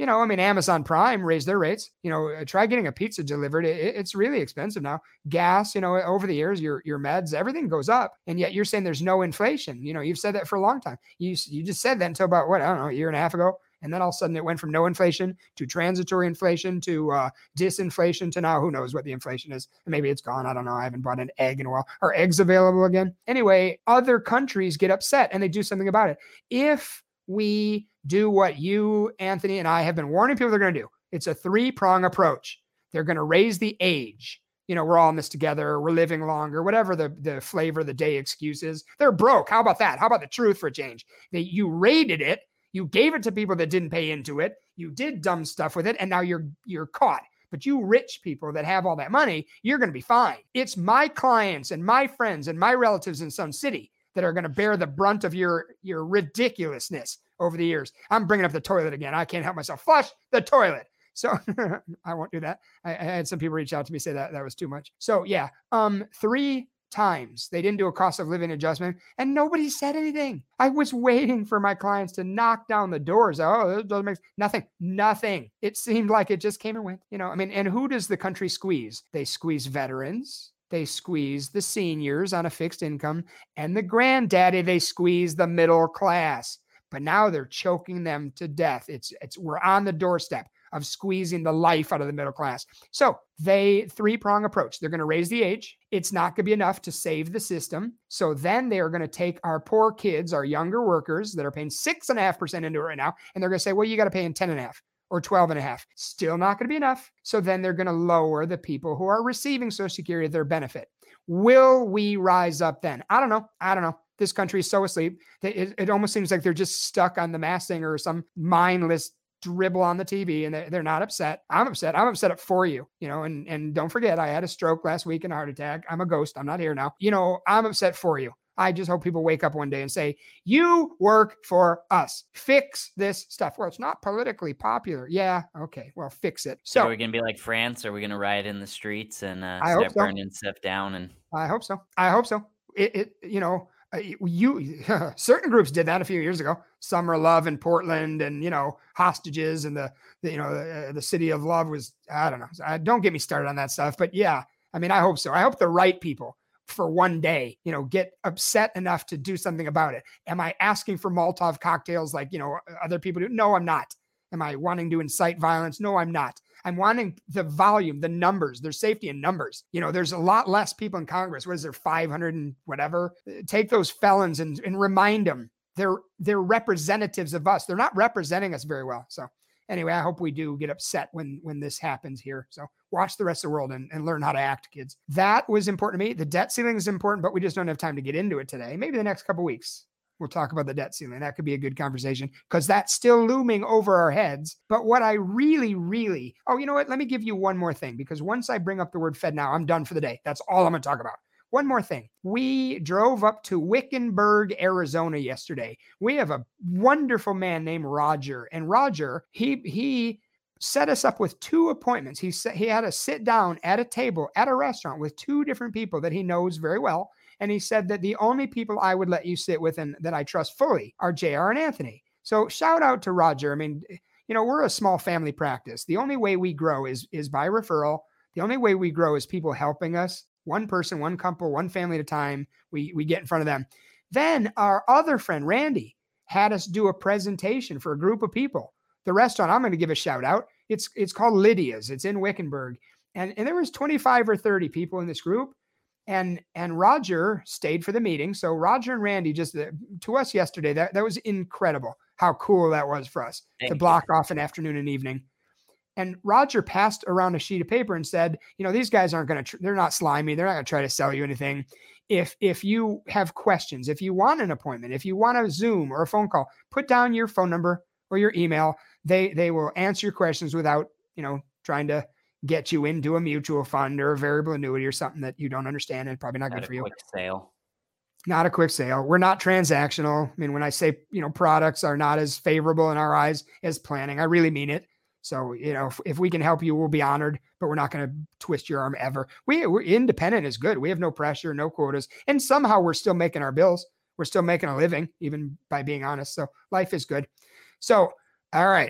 You know, I mean, Amazon Prime raised their rates. You know, uh, try getting a pizza delivered. It, it's really expensive now. Gas, you know, over the years, your your meds, everything goes up. And yet you're saying there's no inflation. You know, you've said that for a long time. You, you just said that until about, what, I don't know, a year and a half ago. And then all of a sudden it went from no inflation to transitory inflation to uh, disinflation to now who knows what the inflation is. Maybe it's gone. I don't know. I haven't bought an egg in a while. Are eggs available again? Anyway, other countries get upset and they do something about it. If we do what you, Anthony, and I have been warning people they're going to do, it's a three-prong approach. They're going to raise the age. You know, we're all in this together. We're living longer, whatever the, the flavor of the day excuse is. They're broke. How about that? How about the truth for a change? They, you rated it. You gave it to people that didn't pay into it. You did dumb stuff with it, and now you're you're caught. But you rich people that have all that money, you're going to be fine. It's my clients and my friends and my relatives in Sun City that are going to bear the brunt of your, your ridiculousness over the years. I'm bringing up the toilet again. I can't help myself. Flush the toilet. So I won't do that. I, I had some people reach out to me, say that that was too much. So yeah, um, three times they didn't do a cost of living adjustment and nobody said anything. I was waiting for my clients to knock down the doors. Oh, that doesn't make nothing, nothing. It seemed like it just came and went, you know, I mean, and who does the country squeeze? They squeeze veterans. They squeeze the seniors on a fixed income, and the granddaddy, they squeeze the middle class. But now they're choking them to death. It's, it's, we're on the doorstep of squeezing the life out of the middle class. So they three-prong approach. They're going to raise the age. It's not going to be enough to save the system. So then they are going to take our poor kids, our younger workers that are paying six and a half percent into it right now. And they're going to say, well, you got to pay in ten and a half or twelve and a half. Still not going to be enough. So then they're going to lower the people who are receiving Social Security, their benefit. Will we rise up then? I don't know. I don't know. This country is so asleep that it, it almost seems like they're just stuck on the Masked Singer or some mindless dribble on the T V, and they're not upset. I'm upset. I'm upset for you, you know, and, and don't forget, I had a stroke last week and a heart attack. I'm a ghost. I'm not here now. You know, I'm upset for you. I just hope people wake up one day and say, you work for us. Fix this stuff. Well, it's not politically popular. Yeah. Okay. Well, fix it. So, so are we going to be like France? Are we going to riot in the streets and uh, I start hope so. burning stuff down? And I hope so. I hope so. It, it you know, Uh, you certain groups did that a few years ago. Summer Love in Portland, and you know, hostages, and the, the you know the, the City of Love was, I don't know. I, don't get me started on that stuff. But yeah, I mean, I hope so. I hope the right people for one day, you know, get upset enough to do something about it. Am I asking for Molotov cocktails like you know other people do? No, I'm not. Am I wanting to incite violence? No, I'm not. I'm wanting the volume, the numbers, there's safety in numbers. You know, there's a lot less people in Congress. What is there, five hundred and whatever? Take those felons and, and remind them they're, they're representatives of us. They're not representing us very well. So anyway, I hope we do get upset when, when this happens here. So watch the rest of the world and, and learn how to act, kids. That was important to me. The debt ceiling is important, but we just don't have time to get into it today. Maybe the next couple of weeks. We'll talk about the debt ceiling. That could be a good conversation because that's still looming over our heads. But what I really, really, oh, you know what? Let me give you one more thing, because once I bring up the word Fed now, I'm done for the day. That's all I'm going to talk about. One more thing. We drove up to Wickenburg, Arizona yesterday. We have a wonderful man named Roger. And Roger, he, he set us up with two appointments. He said he had to sit down at a table at a restaurant with two different people that he knows very well. And he said that the only people I would let you sit with and that I trust fully are J R and Anthony. So shout out to Roger. I mean, you know, we're a small family practice. The only way we grow is, is by referral. The only way we grow is people helping us. One person, one couple, one family at a time. We, we get in front of them. Then our other friend, Randy, had us do a presentation for a group of people. The restaurant, I'm going to give a shout out. It's, it's called Lydia's. It's in Wickenburg. And, and there was twenty-five or thirty people in this group. And and Roger stayed for the meeting. So Roger and Randy just uh, to us yesterday, that, that was incredible how cool that was for us Thank to block you. Off an afternoon and evening. And Roger passed around a sheet of paper and said, you know, these guys aren't going to, tr- they're not slimy. They're not going to try to sell you anything. If, if you have questions, if you want an appointment, if you want a Zoom or a phone call, put down your phone number or your email. They, they will answer your questions without, you know, trying to get you into a mutual fund or a variable annuity or something that you don't understand and probably not, not good for you. Quick sale. Not a quick sale. We're not transactional. I mean, when I say, you know, products are not as favorable in our eyes as planning, I really mean it. So, you know, if, if we can help you, we'll be honored, but we're not going to twist your arm ever. We, we're independent is good. We have no pressure, no quotas. And somehow we're still making our bills. We're still making a living, even by being honest. So life is good. So, all right.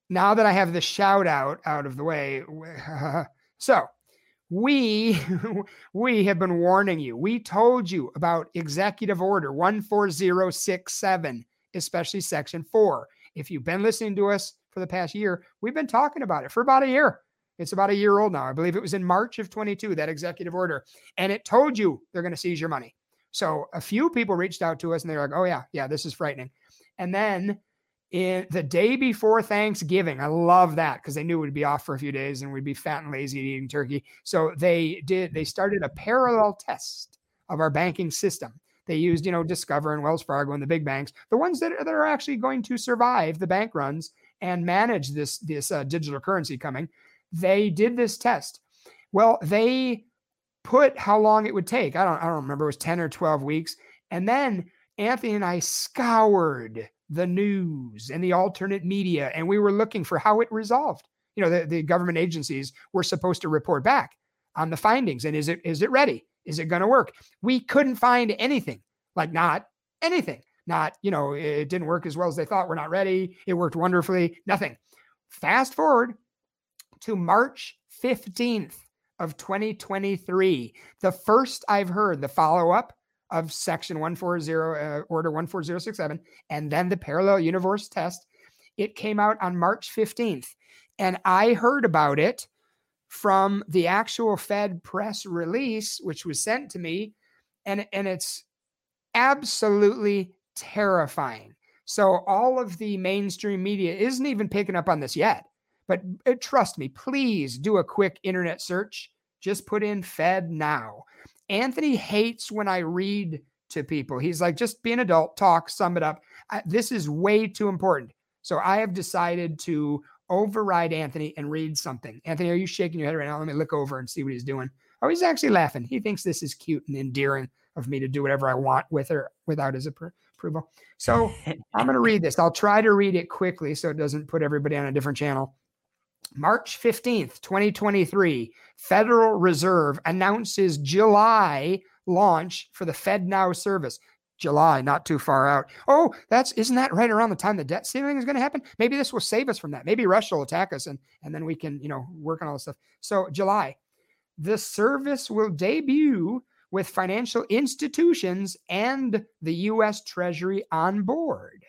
now that I have the shout out out of the way, so we we have been warning you. We told you about Executive Order one four zero six seven, especially Section four. If you've been listening to us for the past year, we've been talking about it for about a year. It's about a year old now. I believe it was in March of twenty-two, that executive order. And it told you they're going to seize your money. So a few people reached out to us and they were like, oh yeah, yeah, this is frightening. And then in the day before Thanksgiving, I love that because they knew we'd be off for a few days and we'd be fat and lazy eating turkey. So they did, they started a parallel test of our banking system. They used, you know, Discover and Wells Fargo and the big banks, the ones that, that are actually going to survive the bank runs and manage this, this uh, digital currency coming. They did this test. Well, they put how long it would take. I don't, I don't remember. It was ten or twelve weeks. And then Anthony and I scoured the news and the alternate media, and we were looking for how it resolved. You know, the, the government agencies were supposed to report back on the findings. And is it, is it ready? Is it going to work? We couldn't find anything, like not anything, not, you know, it didn't work as well as they thought. We're not ready. It worked wonderfully. Nothing. Fast forward to March fifteenth of twenty twenty-three. The first I've heard the follow-up of Section one forty, uh, Order one four zero six seven, and then the parallel universe test. It came out on March fifteenth. And I heard about it from the actual Fed press release, which was sent to me. And, and it's absolutely terrifying. So all of the mainstream media isn't even picking up on this yet. But uh, trust me, please do a quick internet search. Just put in Fed Now. Anthony hates when I read to people. He's like, just be an adult, talk, sum it up. I, this is way too important. So I have decided to override Anthony and read something. Anthony, are you shaking your head right now? Let me look over and see what he's doing. Oh, he's actually laughing. He thinks this is cute and endearing of me to do whatever I want with or without his appro- approval. So I'm going to read this. I'll try to read it quickly so it doesn't put everybody on a different channel. March fifteenth, twenty twenty-three, Federal Reserve announces July launch for the Fed Now service. July, not too far out. Oh, that's, isn't that right around the time the debt ceiling is going to happen? Maybe this will save us from that. Maybe Russia will attack us and, and then we can, you know, work on all this stuff. So July, the service will debut with financial institutions and the U S Treasury on board.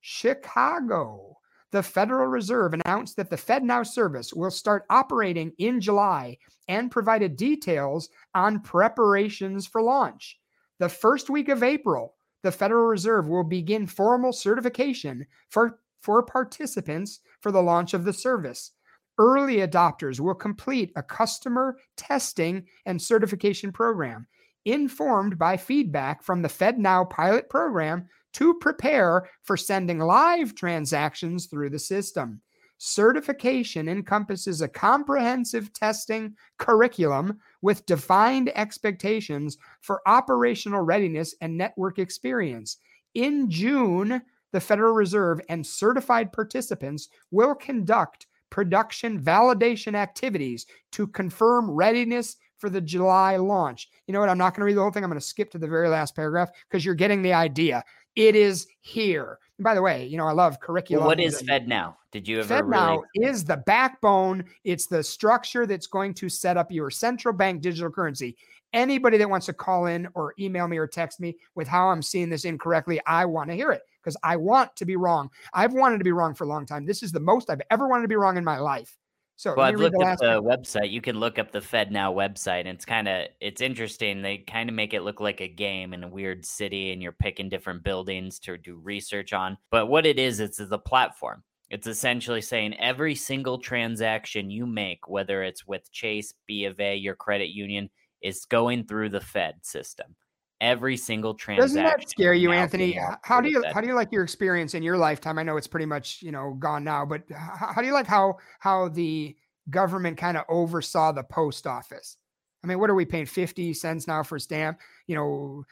Chicago. The Federal Reserve announced that the Fed Now service will start operating in July and provided details on preparations for launch. The first week of April, the Federal Reserve will begin formal certification for, for participants for the launch of the service. Early adopters will complete a customer testing and certification program, informed by feedback from the Fed Now pilot program to prepare for sending live transactions through the system. Certification encompasses a comprehensive testing curriculum with defined expectations for operational readiness and network experience. In June, the Federal Reserve and certified participants will conduct production validation activities to confirm readiness for the July launch. You know what? I'm not going to read the whole thing. I'm going to skip to the very last paragraph because you're getting the idea. It is here. And by the way, you know, I love curriculum. Well, what is Fed Now? Did you ever Fed really... Now is the backbone. It's the structure that's going to set up your central bank digital currency. Anybody that wants to call in or email me or text me with how I'm seeing this incorrectly, I want to hear it because I want to be wrong. I've wanted to be wrong for a long time. This is the most I've ever wanted to be wrong in my life. So well, I've looked the up the one. website. You can look up the Fed Now website, and it's kind of it's interesting. They kind of make it look like a game in a weird city, and you're picking different buildings to do research on. But what it is, it's the platform. It's essentially saying every single transaction you make, whether it's with Chase, B of A, your credit union, is going through the Fed system. Every single transaction. Doesn't that scare you, Anthony? How do you how do you like your experience in your lifetime? I know it's pretty much, you know, gone now, but how, how do you like how how the government kind of oversaw the post office? I mean, what are we paying fifty cents now for a stamp? You know,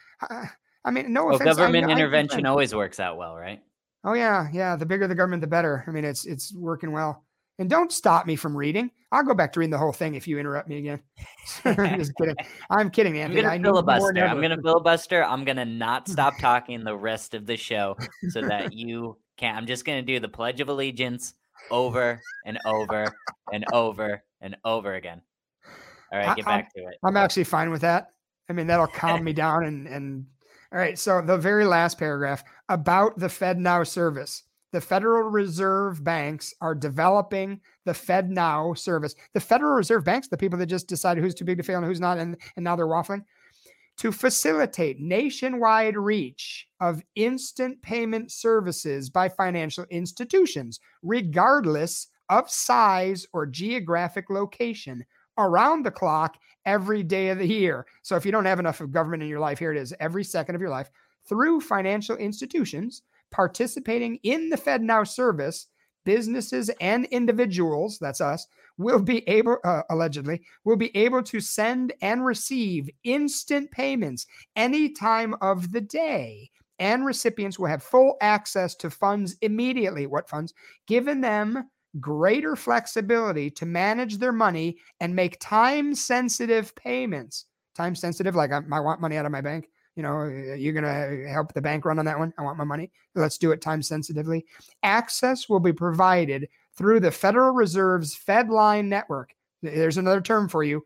I mean, no well, offense. Government I, intervention I, always works out well, right? Oh yeah, yeah. The bigger the government, the better. I mean, it's it's working well. And don't stop me from reading. I'll go back to reading the whole thing if you interrupt me again. Just kidding. I'm kidding, Anthony. I'm going to filibuster. I'm going to filibuster. I'm going to not stop talking the rest of the show so that you can. I'm just going to do the Pledge of Allegiance. over and over and over and over again. All right, get I, back to it. I'm actually fine with that. I mean, that'll calm me down. And, and all right. So the very last paragraph about the FedNow service. The Federal Reserve banks are developing the FedNow service. The Federal Reserve banks, the people that just decide who's too big to fail and who's not, and, and now they're waffling, to facilitate nationwide reach of instant payment services by financial institutions, regardless of size or geographic location, around the clock, every day of the year. So if you don't have enough of government in your life, here it is, every second of your life, through financial institutions participating in the FedNow service, businesses and individuals, that's us, will be able, uh, allegedly, will be able to send and receive instant payments any time of the day. And recipients will have full access to funds immediately. What funds? Giving them greater flexibility to manage their money and make time-sensitive payments. Time-sensitive, like I, I want money out of my bank. You know, you're going to help the bank run on that one. I want my money. Let's do it time sensitively. Access will be provided through the Federal Reserve's FedLine network. There's another term for you,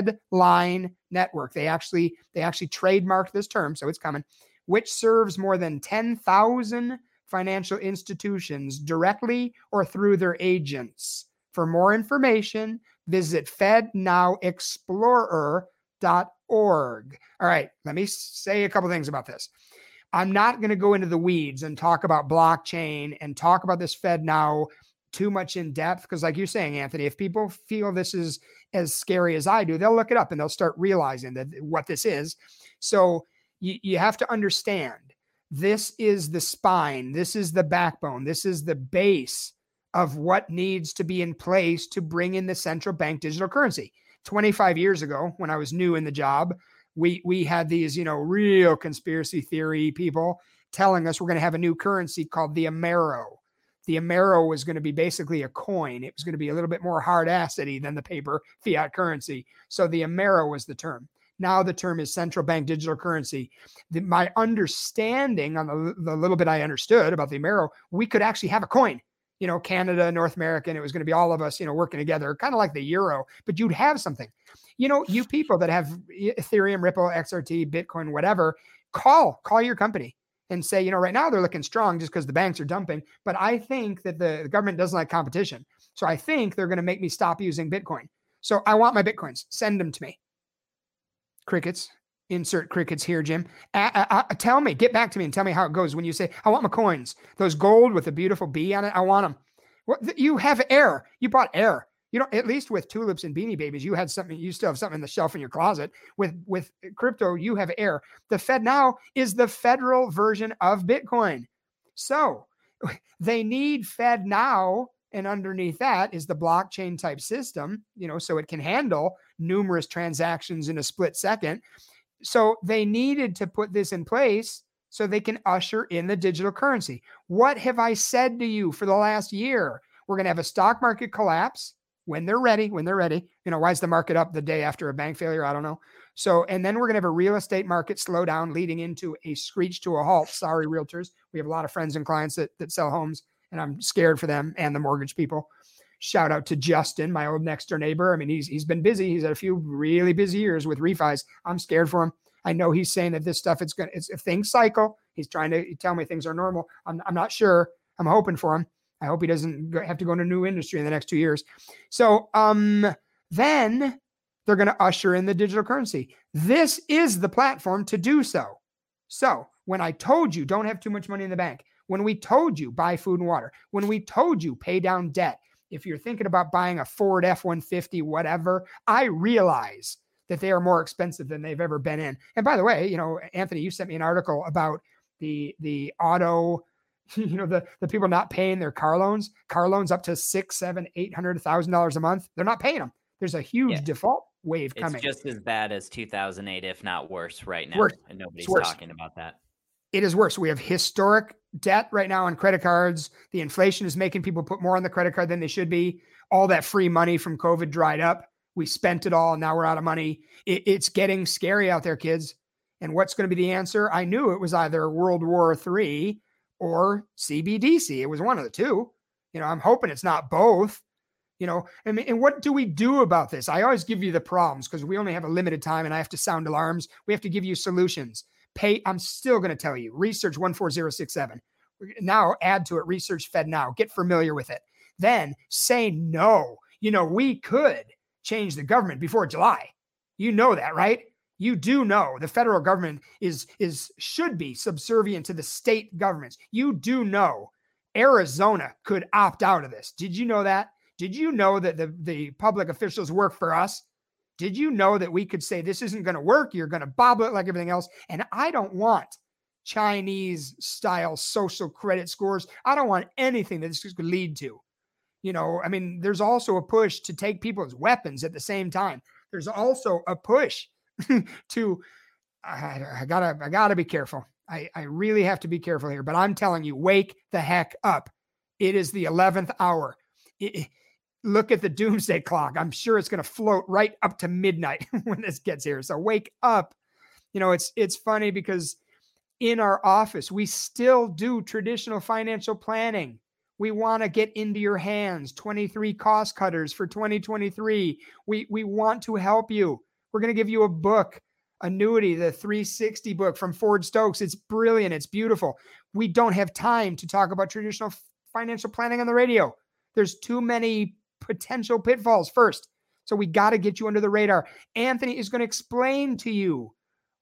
FedLine network. They actually, they actually trademarked this term, so it's coming, which serves more than ten thousand financial institutions directly or through their agents. For more information, visit fed now explorer dot org. All right, let me say a couple things about this. I'm not going to go into the weeds and talk about blockchain and talk about this FedNow too much in depth, because like you're saying, Anthony, if people feel this is as scary as I do, they'll look it up and they'll start realizing that what this is. So you, you have to understand, this is the spine, this is the backbone, this is the base of what needs to be in place to bring in the central bank digital currency. twenty-five years ago, when I was new in the job, we we had these, you know, real conspiracy theory people telling us we're going to have a new currency called the Amero. The Amero was going to be basically a coin. It was going to be a little bit more hard assety than the paper fiat currency. So the Amero was the term. Now the term is central bank digital currency. The, my understanding on the, the little bit I understood about the Amero, we could actually have a coin. You know, Canada, North America, and it was going to be all of us, you know, working together, kind of like the euro, but you'd have something. You know, you people that have Ethereum, Ripple, X R T, Bitcoin, whatever, call, call your company and say, you know, right now they're looking strong just because the banks are dumping, but I think that the, the government doesn't like competition. So I think they're going to make me stop using Bitcoin. So I want my Bitcoins. Send them to me. Crickets. Insert crickets here, Jim. Uh, uh, uh, tell me, get back to me and tell me how it goes when you say, I want my coins. Those gold with a beautiful bee on it, I want them. What, you have air. You bought air. You don't, at least with tulips and beanie babies, you had something, you still have something in the shelf in your closet. With, with crypto, you have air. The FedNow is the federal version of Bitcoin. So they need FedNow, and underneath that is the blockchain type system, you know, so it can handle numerous transactions in a split second. So they needed to put this in place so they can usher in the digital currency. What have I said to you for the last year? We're going to have a stock market collapse when they're ready, when they're ready. You know, why is the market up the day after a bank failure? I don't know. So, and then we're going to have a real estate market slow down, leading into a screech to a halt. Sorry, realtors. We have a lot of friends and clients that, that sell homes, and I'm scared for them and the mortgage people. Shout out to Justin, my old next door neighbor. I mean, he's he's been busy. He's had a few really busy years with refis. I'm scared for him. I know he's saying that this stuff, it's going to, it's if things cycle. He's trying to tell me things are normal. I'm I'm not sure. I'm hoping for him. I hope he doesn't go, have to go into a new industry in the next two years. So um, then they're going to usher in the digital currency. This is the platform to do so. So when I told you don't have too much money in the bank, when we told you buy food and water, when we told you pay down debt, if you're thinking about buying a Ford F one fifty, whatever, I realize that they are more expensive than they've ever been in. And by the way, you know, Anthony, you sent me an article about the the auto, you know, the, the people not paying their car loans, car loans up to six, seven, eight hundred thousand dollars a month. They're not paying them. There's a huge yeah. default wave it's coming. It's just as bad as two thousand eight, if not worse right now. Worse. And nobody's worse. talking about that. It is worse. We have historic debt right now on credit cards. The inflation is making people put more on the credit card than they should be. All that free money from COVID dried up. We spent it all. And now we're out of money. It, it's getting scary out there, kids. And what's going to be the answer? I knew it was either World War Three or C B D C. It was one of the two. You know, I'm hoping it's not both. You know, I mean, and what do we do about this? I always give you the problems because we only have a limited time and I have to sound alarms. We have to give you solutions. Pay. I'm still going to tell you, research one four zero six seven. Now add to it, research Fed Now. Get familiar with it. Then say no. You know, we could change the government before July. You know that, right? You do know the federal government is, is should be subservient to the state governments. You do know Arizona could opt out of this. Did you know that? Did you know that the, the public officials work for us? Did you know that we could say this isn't going to work? You're going to bobble it like everything else. And I don't want Chinese style social credit scores. I don't want anything that this could lead to. You know, I mean, there's also a push to take people's weapons at the same time. There's also a push to, I, I gotta, I gotta be careful. I, I really have to be careful here, but I'm telling you, wake the heck up. It is the eleventh hour. It, look at the doomsday clock. I'm sure it's going to float right up to midnight when this gets here. So wake up. You know, it's, it's funny because in our office, we still do traditional financial planning. We want to get into your hands, twenty-three cost cutters for twenty twenty-three. We, we want to help you. We're going to give you a book, Annuity, the three sixty book from Ford Stokes. It's brilliant. It's beautiful. We don't have time to talk about traditional financial planning on the radio. There's too many potential pitfalls first. So we got to get you under the radar. Anthony is going to explain to you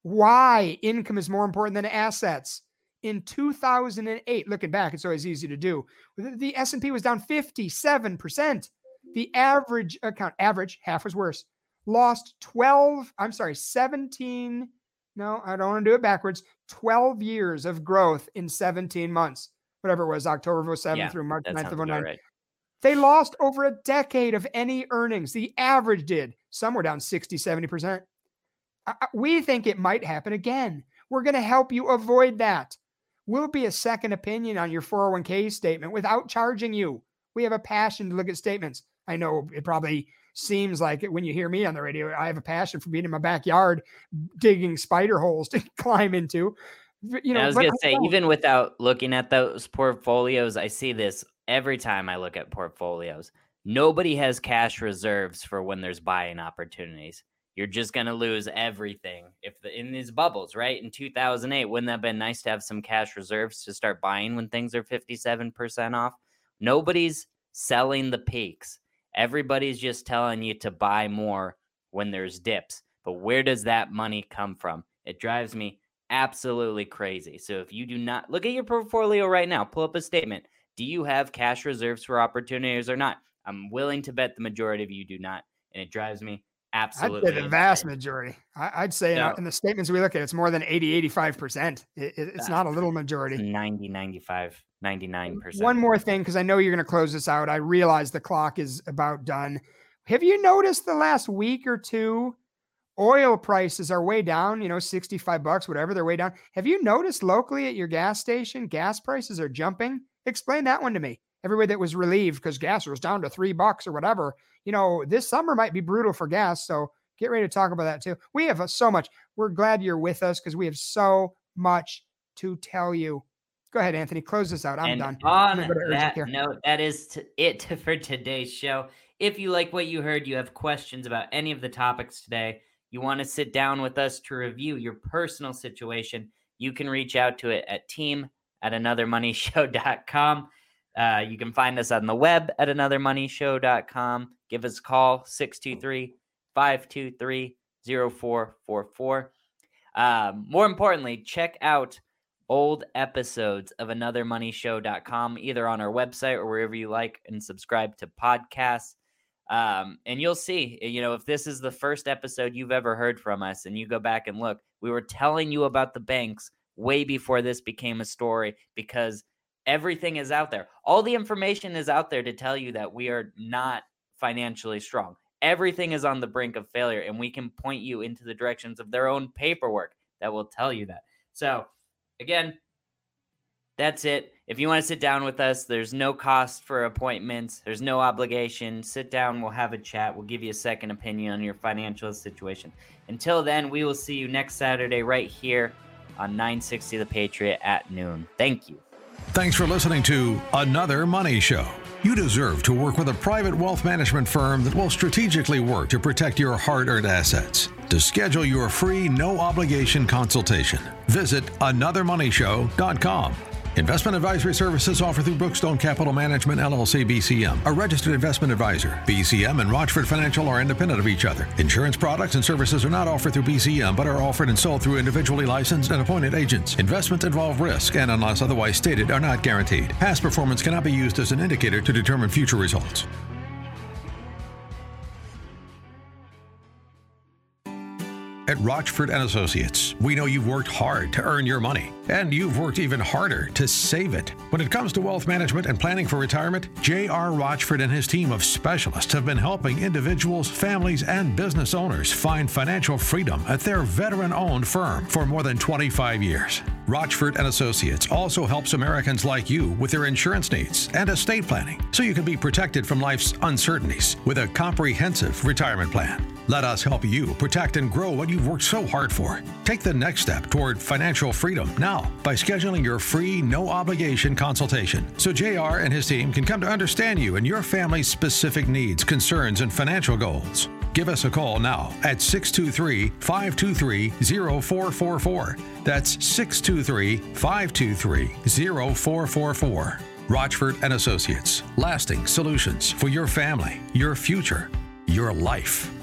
why income is more important than assets. In two thousand eight, looking back, it's always easy to do. The S and P was down fifty-seven percent. The average account, average, half was worse, lost twelve, I'm sorry, seventeen, no, I don't want to do it backwards, twelve years of growth in seventeen months, whatever it was, October of oh seven yeah, through March ninth of oh nine. Right. They lost over a decade of any earnings. The average did. Some were down sixty, seventy percent. We think it might happen again. We're going to help you avoid that. We'll be a second opinion on your four oh one k statement without charging you. We have a passion to look at statements. I know it probably seems like it when you hear me on the radio. I have a passion for being in my backyard, digging spider holes to climb into. You know, I was going to say, even without looking at those portfolios, I see this every time I look at portfolios. Nobody has cash reserves for when there's buying opportunities. You're just going to lose everything if the, in these bubbles, right? In two thousand eight, wouldn't that have been nice to have some cash reserves to start buying when things are fifty-seven percent off? Nobody's selling the peaks. Everybody's just telling you to buy more when there's dips. But where does that money come from? It drives me absolutely crazy. So if you do not look at your portfolio right now, pull up a statement. Do you have cash reserves for opportunities or not? I'm willing to bet the majority of you do not. And it drives me absolutely. I'd say the vast majority. I'd say no. in the statements we look at, it's more than eighty, eighty-five percent. It, it, it's not a little majority. ninety, ninety-five, ninety-nine percent. One more thing, because I know you're going to close this out. I realize the clock is about done. Have you noticed the last week or two, oil prices are way down, you know, sixty-five bucks, whatever, they're way down. Have you noticed locally at your gas station, gas prices are jumping? Explain that one to me. Everybody that was relieved because gas was down to three bucks or whatever. You know, this summer might be brutal for gas. So get ready to talk about that too. We have so much. We're glad you're with us because we have so much to tell you. Go ahead, Anthony. Close this out. I'm and done. On that note, that is t- it for today's show. If you like what you heard, you have questions about any of the topics today, you want to sit down with us to review your personal situation, you can reach out to it at team at another money show dot com. Uh, you can find us on the web at another money show dot com. Give us a call, six two three, five two three, zero four four four. Um, more importantly, check out old episodes of another money show dot com, either on our website or wherever you like, and subscribe to podcasts. Um, and you'll see, you know, if this is the first episode you've ever heard from us and you go back and look, we were telling you about the banks way before this became a story because everything is out there. All the information is out there to tell you that we are not financially strong. Everything is on the brink of failure, and we can point you into the directions of their own paperwork that will tell you that. So, again, that's it. If you want to sit down with us, there's no cost for appointments. There's no obligation. Sit down. We'll have a chat. We'll give you a second opinion on your financial situation. Until then, we will see you next Saturday right here on nine sixty The Patriot at noon. Thank you. Thanks for listening to Another Money Show. You deserve to work with a private wealth management firm that will strategically work to protect your hard-earned assets. To schedule your free, no-obligation consultation, visit another money show dot com. Investment advisory services offered through Brookstone Capital Management, L L C, B C M, a registered investment advisor. B C M and Rochford Financial are independent of each other. Insurance products and services are not offered through B C M, but are offered and sold through individually licensed and appointed agents. Investments involve risk and, unless otherwise stated, are not guaranteed. Past performance cannot be used as an indicator to determine future results. At Rochford and Associates, we know you've worked hard to earn your money, and you've worked even harder to save it. When it comes to wealth management and planning for retirement, J R. Rochford and his team of specialists have been helping individuals, families, and business owners find financial freedom at their veteran-owned firm for more than twenty-five years. Rochford and Associates also helps Americans like you with their insurance needs and estate planning, so you can be protected from life's uncertainties with a comprehensive retirement plan. Let us help you protect and grow what you've worked so hard for. Take the next step toward financial freedom now by scheduling your free, no-obligation consultation so J R and his team can come to understand you and your family's specific needs, concerns, and financial goals. Give us a call now at six two three, five two three, zero four four four. That's six two three, five two three, zero four four four. Rochford and Associates. Lasting solutions for your family, your future, your life.